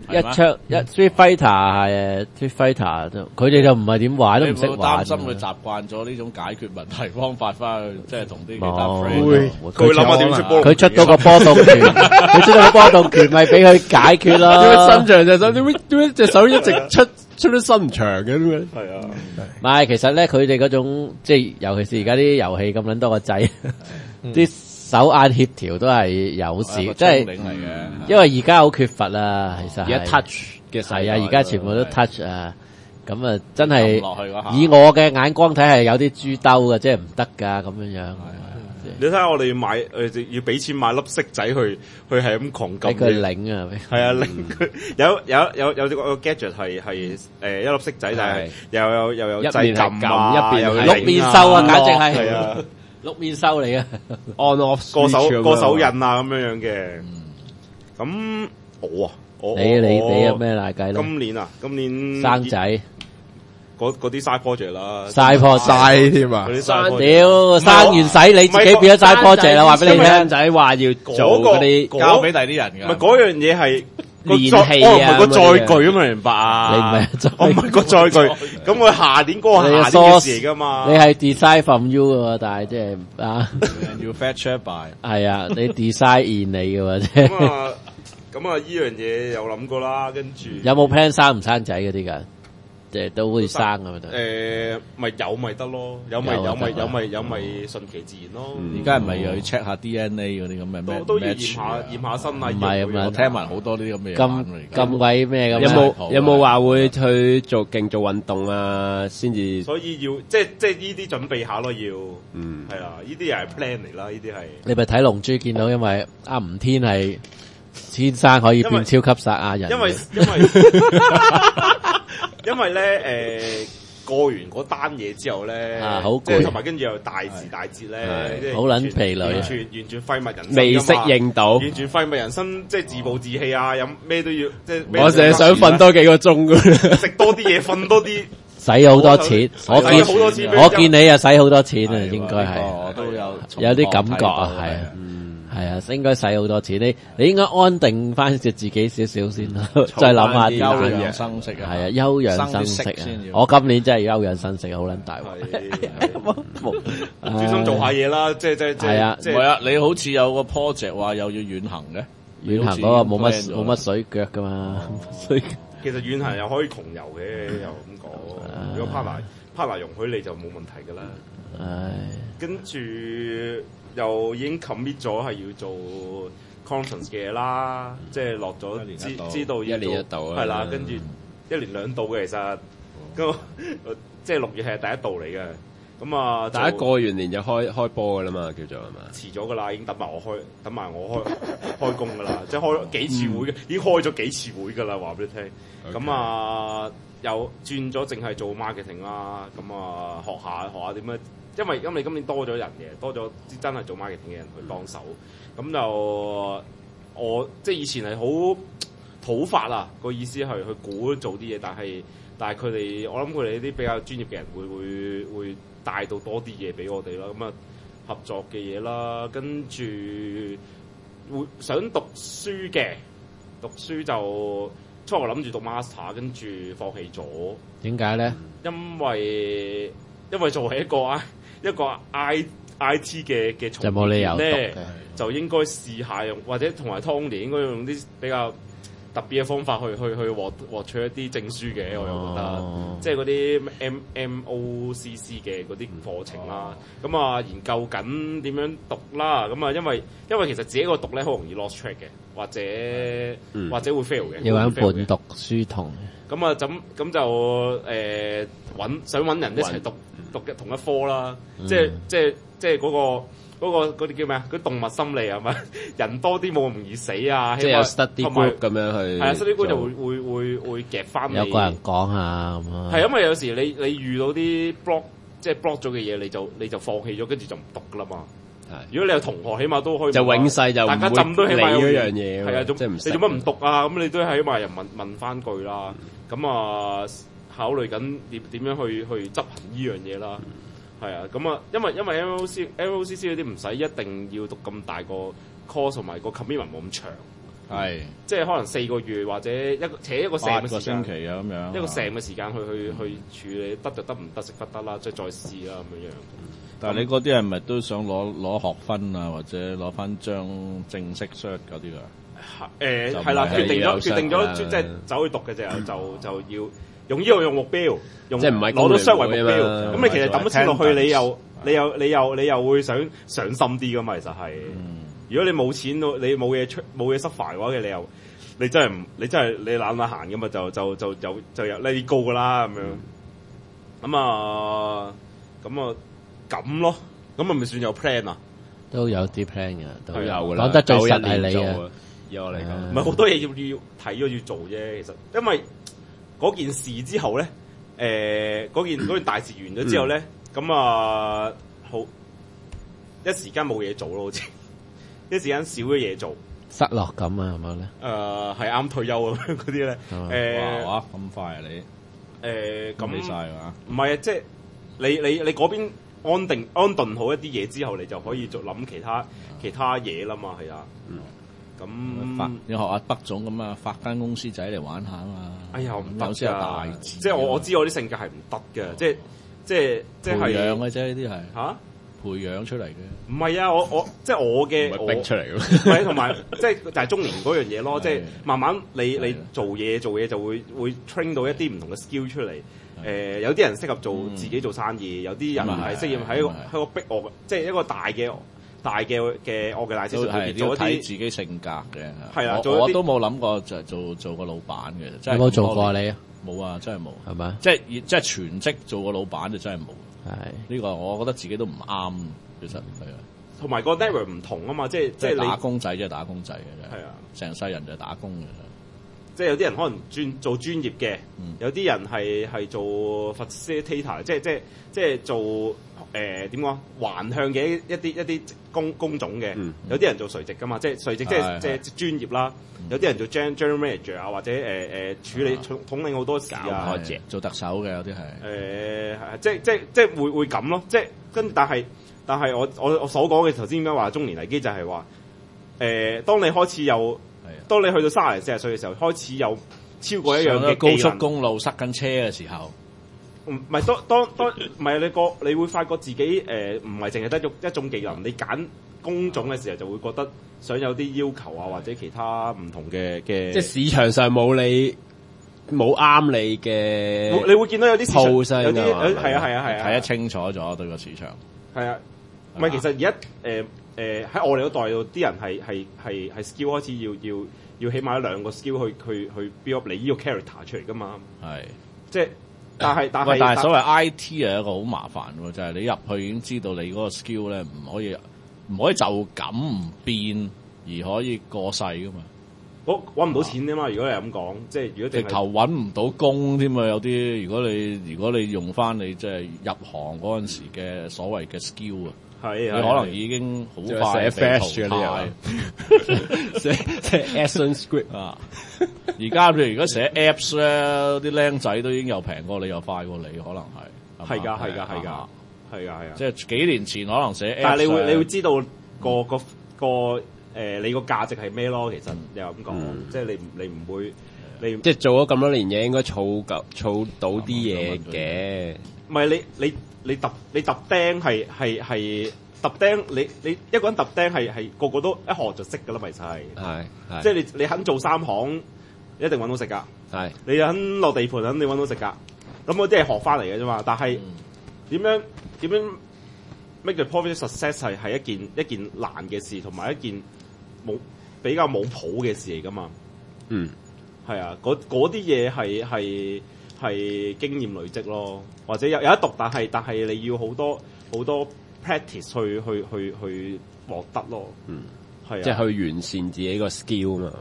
A: Street Fighter 係 Street Fighter，佢哋就唔係點玩都唔識玩。
C: 擔心佢習慣咗呢種解決問題方法翻去，即係同啲其他
D: friend。佢諗下點出波，
A: 佢出到個波動拳，佢出到個波動拳，咪俾佢解決咯。
E: 伸長隻手，點解隻手一直出得伸長嘅咁樣？
D: 係啊，
A: 唔係，其實咧佢哋嗰種即係，尤其是而家啲遊戲咁撚多個掣，啲手眼協調都係有時，即係因為而家好缺乏啦，其實
E: 而家 touch 嘅
A: 係啊，而家全部都 touch 啊，咁啊真係以我嘅眼光睇係有啲豬兜嘅，即係唔得㗎咁樣樣。
D: 你睇下我哋要買要俾錢買粒色仔去係咁狂撳
A: 佢擰啊，
D: 係啊，擰佢有個 gadget 係一粒色仔，但係又有掣撳啊，又
A: 六面獸啊，簡直係六面獸嚟嘅
E: ，on off
D: 個手印啊咁樣樣嘅。咁
A: 你有咩大計咧？
D: 今年
A: 生仔。
D: 嗰啲 side project 啦，
B: 晒添啊！
A: 屌生完使你自己變咗 side project 啦，話俾你聽。
E: 仔話要做嗰啲
C: 交俾第啲人㗎。
D: 唔係嗰樣嘢係
E: 練氣啊，
D: 唔係個載具啊嘛，明白啊？我唔係個載具，咁我下年嗰個下年嘅事嚟㗎嘛。
A: 你係 design from you 㗎喎，但係即係啊，
C: 要 fetch by
A: 係啊，你 design in 你㗎喎啫。
D: 咁啊，依樣嘢有諗過啦，跟住
A: 有冇 plan 生唔生仔嗰啲㗎？即係都會生咁咪得。
D: 咪有咪得咯，有咪順其自然咯。
C: 而家係咪又要 check 下 DNA 嗰啲咁嘅咩？
D: 都要驗下身啊。
A: 唔係咁樣，
C: 我聽埋好多呢啲咁嘅嘢。
A: 咁鬼咩咁？
E: 有冇話會去做勁做運動啊？先至。
D: 所以要即係呢啲準備下咯，要係啊，呢啲又係 plan 嚟啦，呢啲係。你
A: 咪睇龍珠見到，因為阿吳天係天生可以變超級撒亞人。
D: 因為咧，過完嗰單嘢之後咧，
A: 好攰，
D: 同埋跟住又大時大節咧，
A: 好撚疲累，
D: 完全廢物人生，
E: 未適應到，
D: 完全廢物人生，即係自暴自棄啊，飲咩都要，即係
E: 我成日想瞓多幾個鐘㗎，
D: 食多啲嘢，瞓多啲，
A: 使好多錢，我見你又使好多錢啊，應該係，
C: 都
A: 有啲感覺啊，係啊。係啊，應該使好多錢。你應該安定翻自己少少先啦，再諗下啲
C: 休養生息啊。
A: 係啊，休養生息啊。我今年真係休養生息，好撚大鑊。
D: 專心做下嘢啦，即係
A: 係啊，
C: 唔係啊，你好似有個 project 話又要遠行嘅，
A: 遠行嗰個冇乜水腳噶嘛，
D: 其實遠行又可以窮遊嘅，又咁講。如果 partner 容許你就冇問題噶啦。跟住。又已經 commit 咗係要做 conference 嘅嘢啦，即係落咗知道要做，
E: 一年一度
D: 係啦，跟住一年兩度嘅其實，咁即係6月係第一度嚟嘅，咁啊，
E: 大家過完年就開波噶啦嘛，叫做係嘛？
D: 遲咗噶啦，已經等埋我開工噶啦，即係開咗幾次會嘅，已經開咗幾次會噶啦，話俾你聽。咁啊，又轉咗淨係做 marketing 啦，咁啊學下點樣。因為今年多咗人嘅，多咗真係做 marketing 嘅人去幫手，咁就我即係以前係好土法啊，個意思係去估做啲嘢，但係佢哋我諗佢哋啲比較專業嘅人會帶到多啲嘢俾我哋啦，咁啊合作嘅嘢啦，跟住會想讀書嘅，讀書就初我諗住讀 master， 跟住放棄咗。
A: 點解咧？
D: 因為作為一個 IT 嘅從業員咧，就應該試下用，或者同埋 Tony 應該用啲比較特別嘅方法去獲取一啲證書嘅，我又覺得，即係嗰啲 MOCC 嘅嗰啲課程啦。咁啊，研究緊點樣讀啦。咁啊，因為其實自己個讀咧好容易 lost track 嘅，或者會 fail 嘅。
A: 要揾伴讀書童。
D: 咁啊，咁就想揾人一齊讀嘅同一科啦，即係嗰啲叫咩啊？嗰動物心理係咪？人多啲冇咁容易死啊！
E: 即係有 study group 咁樣去。係啊
D: ，study group 就會夾翻你。
A: 有個人講下咁啊。
D: 係因為有時你遇到啲 block 即係 block 咗嘅嘢，你就放棄咗，跟住就唔讀噶啦嘛。如果你有同學，起碼都可以就
E: 永世就
D: 大家浸都起碼有
E: 嗰樣嘢。
D: 係啊，你做乜唔讀啊？咁你都係起碼人問翻句啦。咁啊，考慮緊點樣去執行呢樣嘢啦。係啊，咁啊，因為 LOCC 嗰啲唔使一定要讀咁大個 course， 同埋個 commitment 冇咁長，
C: 係
D: 即係可能4個月或者一個成
C: 8個星期啊咁樣，
D: 一個成嘅時間去處理，得就得，唔得食不得啦，即係再試啦咁樣。
C: 但係你嗰啲係咪都想攞學分啊，或者攞翻張正式 cert 嗰啲㗎？
D: 係啦，決定咗即係走去讀嘅就要用呢個用目標，用
E: 即係唔係
D: 攞到 cert 為目標。咁你其實抌咗錢落去，你又會想上心啲噶嘛？其實係，如果你冇錢，你冇嘢suffer嘅話，你真係你懶懶閒噶嘛？就有呢啲高噶啦咁樣。咁咯，咁咪算有 plan 啊？
A: 都有啲 plan 嘅，
E: 都有噶啦。
A: 講得最實係你啊！
E: 以我嚟講，
D: 唔係好多嘢要睇咗要做啫。其實因為嗰件事之後咧，嗰件大事完咗之後咧，咁好一時間冇嘢做咯，好似一時間少咗嘢做，
A: 失落感啊，係咪咧？
D: 係啱退休咁樣嗰啲咧。
C: 哇咁快啊你？咁晒嘛？
D: 唔係啊，即係你嗰邊安頓好一啲嘢之後，你就可以做諗其他嘢啦嘛，係啊。咁
C: 你學阿北總咁啊，發間公司仔嚟玩下啊嘛。
D: 哎呀，唔得
C: 有先有大字。
D: 即係我知我啲性格係唔得嘅，即係
C: 培養嘅啫，呢啲係
D: 嚇
C: 培養出嚟嘅。
D: 唔係啊，我即係我嘅
E: 逼出嚟嘅。
D: 唔係同埋即係就係中年嗰樣嘢咯，即係慢慢你做嘢就會 train 到一啲唔同嘅 skill 出嚟。有啲人適合做自己做生意，有啲人係適應喺個逼我，即係一個大嘅我嘅大小上面做一啲
C: 睇自己性格嘅。
D: 係啊，
C: 我都冇諗過就做個老闆嘅。
A: 有冇做過你啊？
C: 冇啊，真係冇。
A: 係咪？
C: 即係全職做個老闆就真係冇。
A: 係
C: 呢個我覺得自己都唔啱，其實係啊。
D: 同埋個 network 唔同啊嘛，即係
C: 打工仔即係打工仔嘅啫。
D: 係啊，
C: 成世人就係打工嘅。
D: 即係有啲人可能做專業嘅，有啲人係做 facilitator，即係做點講橫向嘅一啲工種嘅，有啲人做垂直噶嘛，即係垂直即係專業啦，有啲人做 general manager 啊，或者處理統領好多事啊，
C: 做特首嘅有啲係
D: 即係會咁咯，即係但係我所講嘅頭先點解話中年危機就係話當你開始有。當你去到30、40歲嘅時候，開始有超過一樣嘅
C: 高速公路塞緊車嘅時候，
D: 唔係當唔係你會發覺自己唔係淨係得一種技能，你揀工種嘅時候就會覺得想有啲要求啊，或者其他唔同嘅
E: 即係市場上冇啱你嘅，
D: 你會見到有啲市場有啲係啊
C: 睇得清楚咗對個市場
D: 係啊，唔係其實而家喺我哋嗰代度，啲人係 skill 開始要起碼2個 skill 去 build up 你呢個 character 出嚟噶嘛。
C: 係，
D: 即係但
C: 係所謂 IT 係一個好麻煩喎，就係你入去已經知道你嗰個 skill 咧唔可以就咁唔變而可以過世噶嘛。
D: 我揾唔到錢啫嘛。如果你係咁講，即係如果直
C: 頭揾唔到工添啊，有啲如果你用翻你即係入行嗰陣時嘅所謂嘅 skill 啊。
D: 係，
C: 你可能已經好快
E: 寫 Flash 嗰啲啊，寫 ActionScript 啊。
C: 而家譬如如果寫 Apps 咧，啲僆仔都已經又平過你，又快過你，可能係。
D: 係㗎。
C: 即係幾年前可能寫 Apps，
D: 但係你會知道你個價值係咩咯？其實又咁講，即係你唔會
E: 即係做咗咁多年嘢，應該儲到啲嘢嘅。
D: 唔係你揼釘係揼釘，你一個人揼釘係個個都一學就識㗎啦，咪就係。即係你肯做3行，一定揾到食㗎。
E: 係。你
D: 肯落地盤，肯定揾到食㗎。咁嗰啲係學翻嚟嘅啫嘛。但係點樣 make the profit success 係一件難嘅事，同埋一件比較冇譜嘅事嚟㗎嘛。係啊，嗰啲嘢係經驗累積咯，或者有得讀，但係你要好多 practice 去獲得咯。係啊，
E: 即係去完善自己個 skill 嘛。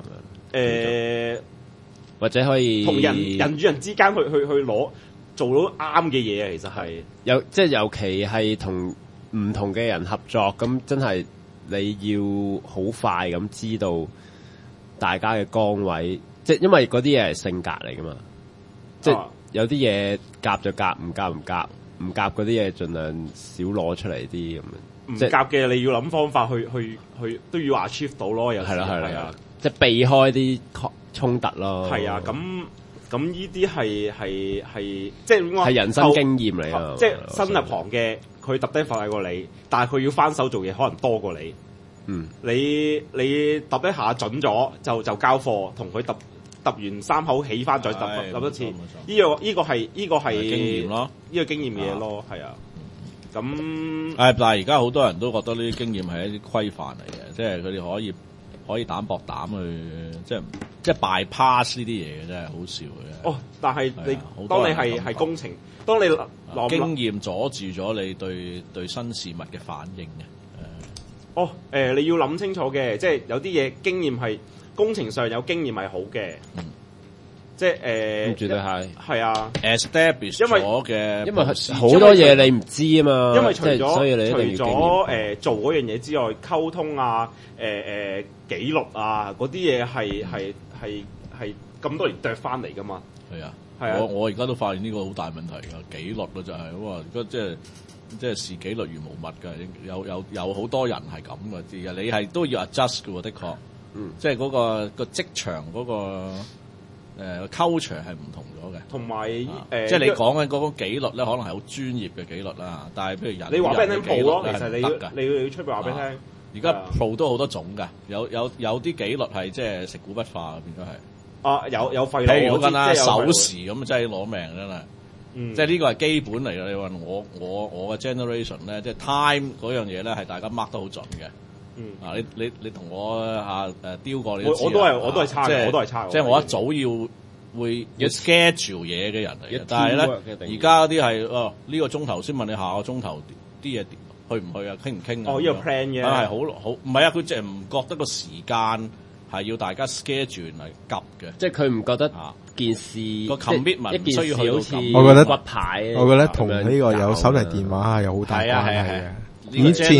E: 或者可以
D: 同人與人之間去攞做到啱嘅嘢啊，其實係
E: 即係尤其係同唔同嘅人合作，咁真係你要好快咁知道大家嘅崗位，即係因為嗰啲嘢係性格嚟噶嘛。即係有啲嘢夾就夾，唔夾唔夾，唔夾嗰啲嘢盡量少攞出嚟啲咁樣。
D: 唔夾嘅你要諗方法去都要 achieve 到咯。有時係啊，
E: 即係避開啲衝突咯。
D: 係啊，咁呢啲係即係
E: 係人生經驗嚟啊！
D: 即係新入行嘅，佢揼低快過你，但係佢要翻手做嘢，可能多過你。你揼一下準咗就交貨，同佢揼完三口起翻再揼一次。呢個係經驗咯，呢個經驗嘅嘢咯，係啊。咁
C: 但係而家好多人都覺得呢啲經驗係一啲規範嚟嘅，即係佢哋可以膽薄膽去，即係 bypass 呢啲嘢嘅，真係好笑嘅。
D: 但係當你係工程，當你
C: 經驗阻住咗你對新事物嘅反應嘅。
D: 你要諗清楚嘅，即係有啲嘢經驗係工程上有經驗係好嘅。即係
E: 絕對係
D: 啊
C: ，establish 咗嘅，
E: 因為好多嘢你唔知啊嘛。
D: 因為除咗
E: 所以你一定要
D: 做嗰樣嘢之外，溝通啊、紀律啊嗰啲嘢係咁多年啄翻嚟噶嘛。係啊，
C: 我而家都發現呢個好大問題㗎，紀律咯就係哇，而家即係視紀律如無物㗎，有好多人係咁嘅啲嘅，你係都要 adjust 嘅喎，的確，即係嗰個職場嗰個。culture 係唔同咗嘅，
D: 同埋
C: 即係你講緊嗰個紀律咧，可能係好專業嘅紀律啦。但係譬如人，
D: 你話俾人聽 pro 咯，其實你要出邊話俾你聽。
C: 而家 pro 都好多種㗎，有啲紀律係即係食古不化變咗係。
D: 有廢
C: 譬如講緊啦，守時咁真係攞命真係。即係呢個係基本嚟㗎。你話我嘅 generation 咧，即係 time 嗰樣嘢咧，係大家 mark 得好準嘅。你同我丟過你都知
D: 我都係差嘅，我都係差。
C: 即係我一早會 schedule 嘢嘅人嚟嘅，但係咧而家嗰啲係呢個鐘頭先問你下個鐘頭啲嘢去唔去啊？傾唔傾啊？
D: 呢個 plan 嘅
C: 係好唔係啊？佢即係唔覺得個時間係要大家 schedule 嚟急嘅，
E: 即係佢唔覺得件事
C: 個 commitment 唔需要去到咁。
B: 我覺得
E: 骨牌，
B: 我覺得同呢個有手提電話係有好大關係嘅。以前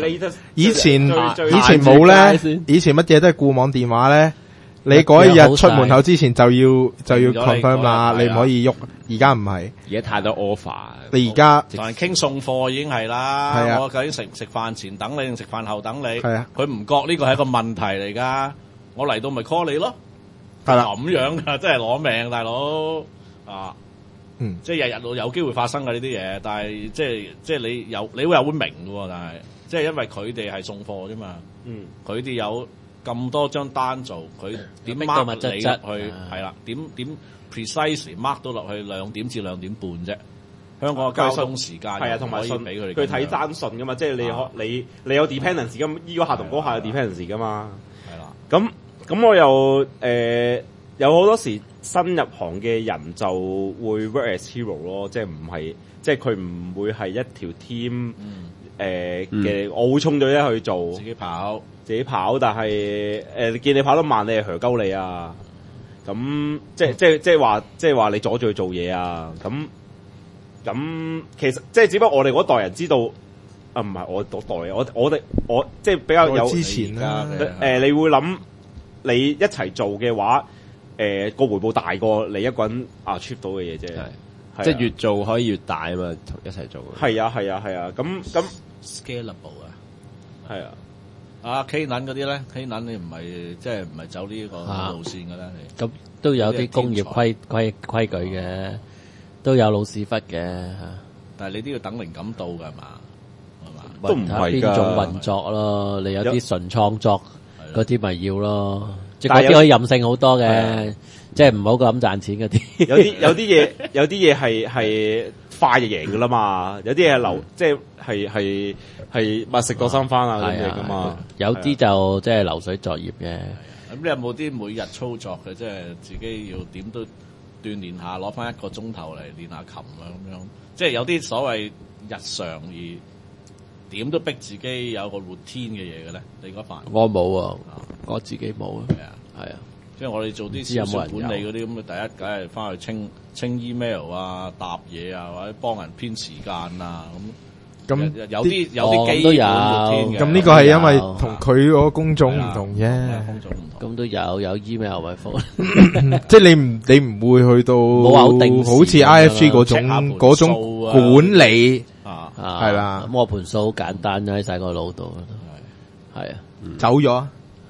B: 冇咧，以前乜嘢都係固網電話咧。你嗰一日出門口之前就要 confirm 啦，你唔可以喐。而家唔係，
E: 而家太多 offer。
B: 你而家
C: 同人傾送貨已經係啦。係啊，我究竟食飯前等你定食飯後等你？係啊，佢唔覺呢個係一個問題嚟噶。我嚟到咪 call 你咯。係啦，咁樣噶，真係攞命，大佬啊！即係日日都有機會發生嘅呢啲嘢，但係即係你會明嘅，但係即係因為佢哋係送貨啫嘛，佢哋有咁多張單做，佢點 mark 你入去係啦，點 precisely mark 到落去2點至2點半啫。香港嘅交通時間
D: 係啊，同埋信
C: 俾佢哋，
D: 佢睇單信噶嘛，即係你有 dependence 咁，依個客同嗰客有 dependence 噶嘛，係啦，咁我又有好多時新入行嘅人就會 work as hero 咯，即係唔係，即係佢唔會係一條 team 嘅，我會衝咗一去做，自己跑，但係見你跑得慢，你係鳩你啊，咁即係話你阻住佢做嘢啊，咁其實即係只不過我哋嗰代人知道，唔係我嗰代，我即係比較有
B: 之前啦，
D: 你會諗你一齊做嘅話。個回報大過你一個人achieve到嘅嘢啫，
E: 即係越做可以越大啊嘛，一齊做。
D: 係啊，咁
C: scalable 啊，
D: 係啊。
C: 阿 K 撚嗰啲咧 ，K 撚你唔係走呢個路線嘅咧？
A: 咁都有啲工業規矩嘅，都有老屎忽嘅。
C: 但係你都要等靈感到㗎係嘛？
D: 都唔係
A: 邊種運作咯？你有啲純創作嗰啲咪要咯。即係嗰啲可以任性好多嘅，即係唔好咁賺錢嗰啲。
D: 有啲嘢係快就贏噶啦嘛，有啲嘢流即係物食過生翻啊嗰啲嘢噶嘛。
A: 有啲就即係流水作業嘅。
C: 咁你有冇啲每日操作嘅，即係自己要點都鍛鍊下，攞翻1個鐘頭嚟練下琴啊咁樣。即係有啲所謂日常而點都逼自己有個 routine 嘅嘢嘅咧？你嗰份
A: 我冇啊。我自己冇啊，係啊，
C: 即係我哋做啲少少管理嗰啲咁嘅，第一梗係翻去清 email 啊、答嘢啊，或者幫人編時間啊咁。有啲基本嘅。
B: 咁呢個係因為同佢嗰個工種唔同啫。
A: 咁都有 email 咪覆。
B: 即係你唔會去到好似 IFG 嗰種管理係啦。
A: 咁我盤數好簡單，喺晒個腦度。係啊，
B: 走咗。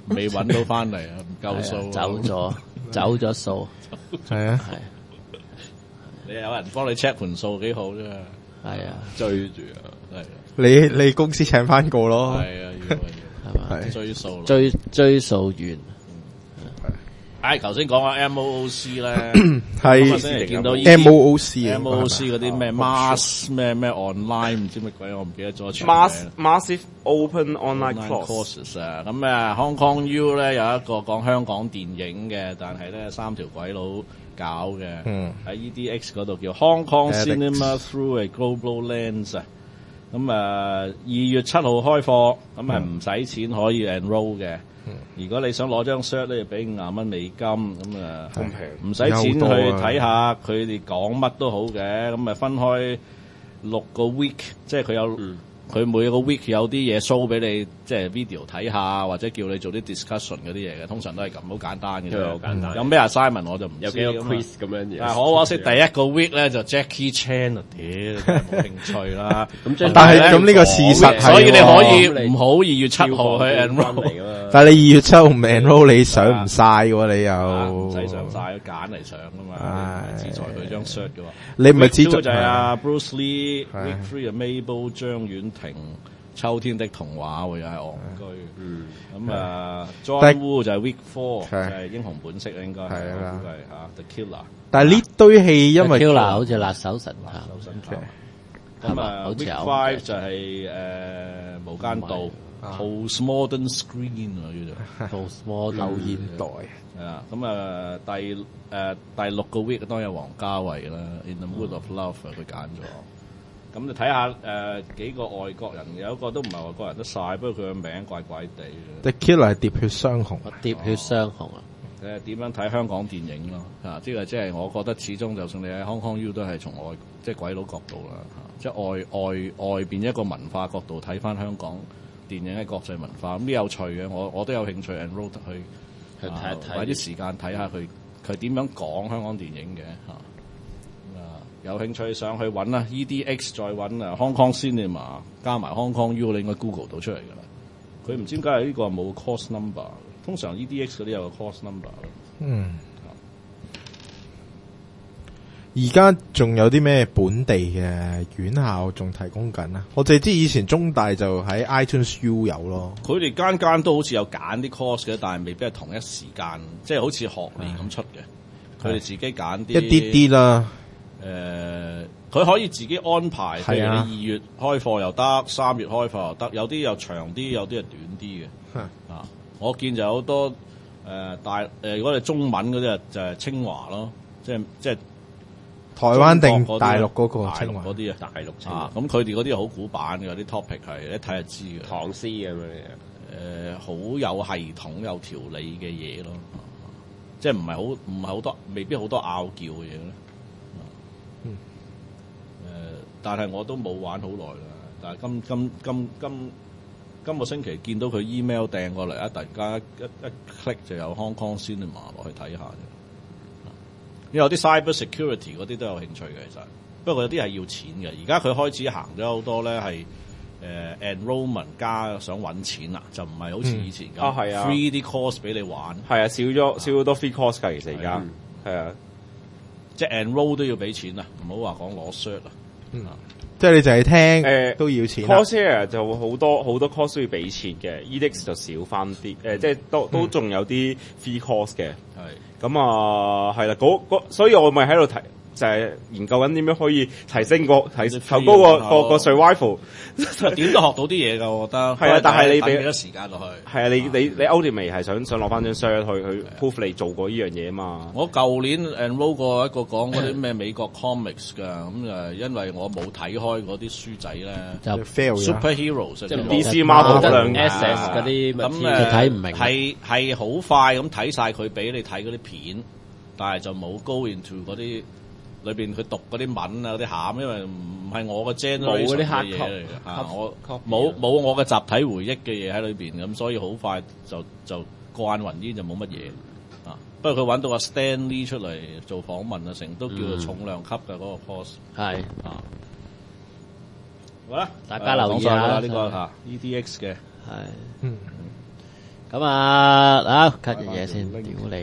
C: 未揾到翻嚟啊，唔夠數，
A: 走咗數，
B: 係啊，
C: 你有人幫你 check 盤數幾好啫，
A: 係啊，
E: 追住啊，
B: 係你公司請翻個咯，
C: 係啊，要
A: 係嘛，
C: 追數，
A: 追數完。
C: 頭先講下 MOOC 咧，
B: 係
C: 見到
B: MOOC
C: 嗰啲咩 mass 咩 online 唔知乜鬼，我唔記得咗。
D: Massive Open Online
C: Courses 啊，咁Hong Kong U 咧有一個講香港電影嘅，但係咧3條鬼佬搞嘅，喺 EDX 嗰度叫 Hong Kong Cinema Through a Global Lens 啊，咁2月7號開課，咁係唔使錢可以 enroll 嘅。如果你想攞張 cert 咧，要俾50蚊美金，咁唔使錢去睇下佢哋講乜都好嘅，咁分開6個 week， 即係佢有佢每個 week 有啲嘢 show 俾你，即係 video 睇下，或者叫你做啲 discussion 嗰啲嘢嘅，通常都係咁，好簡單嘅啫，好簡單。有咩 assignment 我就唔知。
E: 有幾個 quiz 咁樣嘢。
C: 但係可惜第一個 week 咧就 Jackie Chan 啊，屌冇興趣啦。
B: 但係咁呢個事實係，
C: 所以你可以唔好2月7號去 enroll 嚟噶嘛。
B: 但係你2月7號唔 enroll，你上唔晒喎，你又
C: 唔使上晒，揀嚟上噶嘛。資助佢張 cert 嘅喎。
B: 你唔係資助
C: 就係Bruce Lee、Week 3啊 Mabel 張婉婷。秋天的童話會又係戇居，咁John Woo 就係 Week 4，就係英雄本色啦，應該係啦，The Killer。
B: 但係呢堆戲因為
A: Killer 好似辣手神探，
C: 咁Week 5就係無間道 Postmodern Screen 啊，叫做
A: Postmodern
B: 後現代。
C: 係啦，咁第6個 week 當然有王家衛啦 ，In the Mood of Love 佢揀咗。咁你睇下幾個外國人，有一個都唔係外國人得晒，不過佢個名怪怪地嘅。
B: The Killer 係喋血雙雄，
A: 喋血雙雄啊！
C: 點樣睇香港電影咯？呢個即係我覺得始終就算你喺 Hong Kong U 都係從外即係鬼佬角度啦，即係外邊一個文化角度睇翻香港電影嘅國際文化，咁呢有趣嘅，我都有興趣 enroll 去睇睇啲時間睇下佢點樣講香港電影嘅嚇。有興趣上去揾啦 ，EDX 再揾Hong Kong Cinema 加埋 Hong Kong U， 你應該 Google 到出嚟㗎啦。佢唔知點解呢個冇 course number， 通常 EDX 嗰啲有個 course number。
B: 而家仲有啲咩本地嘅院校仲提供緊啊？我淨係知以前中大就喺 iTunes U 有咯。
C: 佢哋間間都好似有揀啲 course 嘅，但係未必係同一時間，即係好似學年咁出嘅。佢哋自己揀啲
B: 一啲啲啦。
C: 佢可以自己安排，譬如你2月開課又得，3月開課又得，有啲又長啲，有啲係短啲嘅。我見就有好多如果你中文嗰啲就係清華咯，即係
B: 台灣定大陸嗰個清華
C: 嗰啲啊，大陸清華。咁佢哋嗰啲好古板嘅，啲 topic 係一睇就知嘅。
E: 唐詩咁樣
C: 好有系統、有條理嘅嘢咯，即係唔係好多，未必好多拗撬嘅嘢咧。但係我都冇玩好耐啦。但係今個星期見到佢 email 掟過嚟啊，突然間一 click 就有 Hong Kong Cinema 落去睇下嘅。因為有啲 cyber security 嗰啲都有興趣嘅，其實不過有啲係要錢嘅。而家佢開始行咗好多咧，係enrollment 加想揾錢啦，就唔係好似以前咁free 啲 course 俾你玩。
D: 係啊，少好多 free course 㗎，其實而家係啊，
C: 即係 enroll 都要俾錢啊，唔好話講攞 cert 啊。
B: 即係你就係聽都要錢。
D: Coursera 就好多 course 都要俾錢嘅 ，EDX 就少翻啲，即係都仲有啲 free course 嘅。係咁啊，係啦，所以我咪喺度提。就係研究緊點樣可以提升投高個 survival，
C: 點都學到啲嘢㗎，我覺得。
D: 係啊，但係你俾
C: 幾多時間落去？
D: 係啊，你 ultimate 係想攞翻張 cert 去 prove 你做過呢樣嘢啊嘛。
C: 我舊年 enroll 過一個講嗰啲咩美國 comics 㗎，咁因為我冇睇開嗰啲書仔咧，
A: 就
B: fail
C: superheroes
A: 即係
D: DC Marvel 嗰
A: 兩 SS 嗰啲，
C: 咁
A: 就睇唔明。
C: 係好快咁睇晒佢俾你睇嗰啲片，但係就冇 go into 嗰啲。裏邊佢讀嗰啲文啊嗰啲餡，因為唔係我嘅 generation 嘅嘢嚟嘅，我冇我嘅集體回憶嘅嘢喺裏邊，咁所以好快就慣暈啲就冇乜嘢啊。不過佢揾到個 Stan Lee 出嚟做訪問啊，成都叫做重量級嘅嗰個 course。係啊，好啦，
A: 大家留意下
C: 呢個EDX 嘅
A: 係。 咁啊，cut 嘢先，屌你！